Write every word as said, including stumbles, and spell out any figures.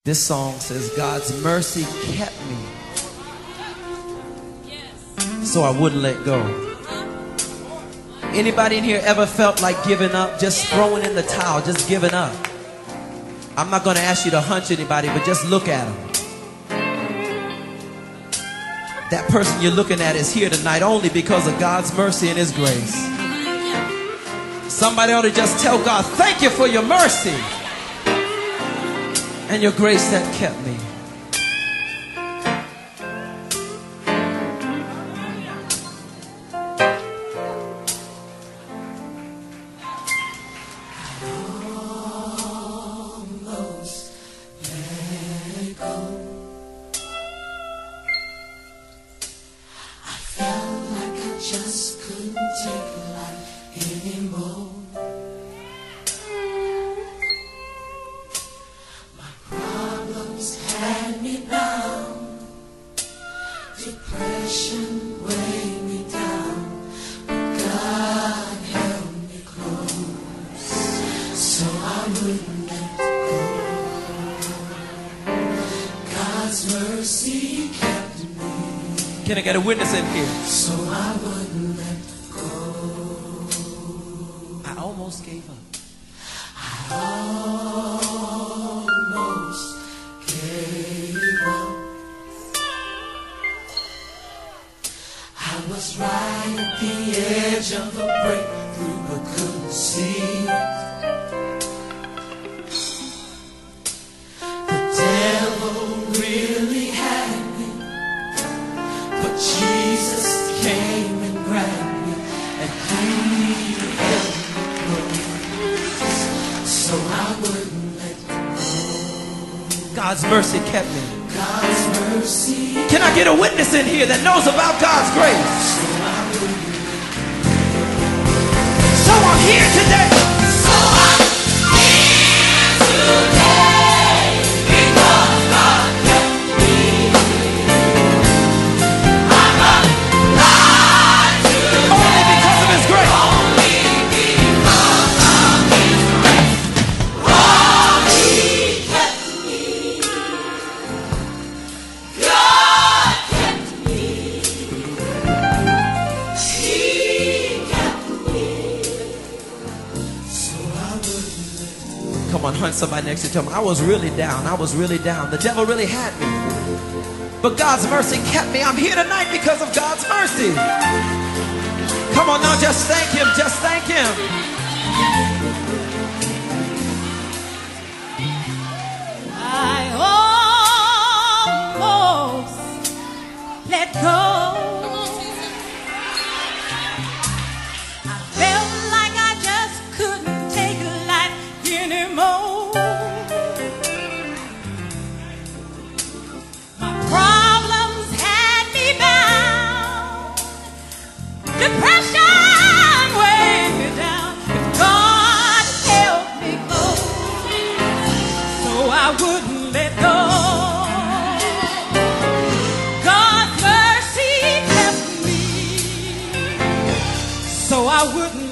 This song says, God's mercy kept me, so I wouldn't let go. Anybody in here ever felt like giving up, just throwing in the towel, just giving up? I'm not going to ask you to hunch anybody, but just look at them. That person you're looking at is here tonight only because of God's mercy and His grace. Somebody ought to just tell God, thank you for your mercy and your grace that kept me. Just couldn't take life anymore. My problems had me bound. Depression weighed me down. But God held me close, so I wouldn't let go. God's mercy kept me. Can I get a witness in here? So I wouldn't let go. I almost gave up. I almost gave up. I was right at the edge of a breakthrough, but couldn't see it. The devil really had me, but Jesus came and grabbed me, and He held me close, so I wouldn't let go. God's mercy kept me. God's mercy. Can I get a witness in here that knows about God's grace? So I wouldn't let So I'm here today. So I'm here today because God kept me. I'm alive today Only because of His grace. only because of His grace. Oh, He kept me. God kept me. He kept me. So I wouldn't let Come on, hunt somebody next to you. Tell them, I was really down. I was really down. The devil really had me. But God's mercy kept me. I'm here tonight because of God's mercy. Come on now, just thank Him. Just thank Him. I almost let go. I felt like I just couldn't take life anymore. My problems had me bound. Depression weighed me down. But God held me close, so I wouldn't let go. God's mercy kept me, so I wouldn't